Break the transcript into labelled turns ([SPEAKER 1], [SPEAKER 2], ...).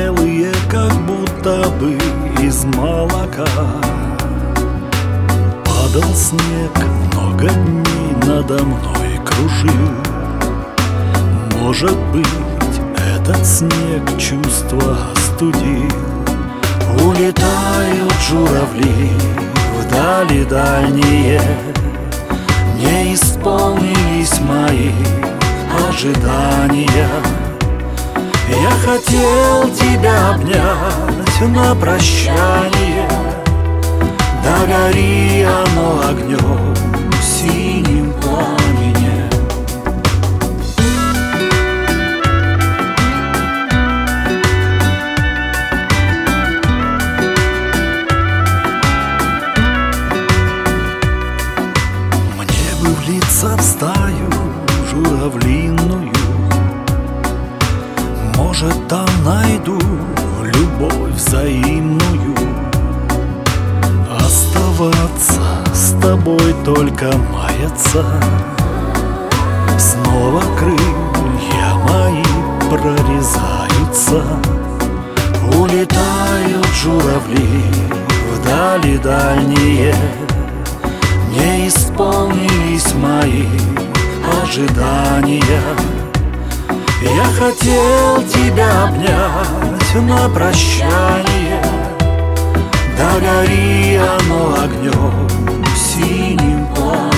[SPEAKER 1] белые, как будто бы из молока. Падал снег, много дней надо мной кружил. Может быть, этот снег чувства остудил. Улетают журавли вдали дальние, не исполнились мои ожидания. Я хотел тебя обнять на прощание, да гори оно огнем в синем пламени. Мне бы влиться в стаю журавлиную, может, там найду любовь взаимную. Оставаться с тобой только маяться, снова крылья мои прорезаются. Улетают журавли вдали дальние, не исполнились мои ожидания. Я хотел тебя обнять на прощание, да гори оно огнем в синем пламени.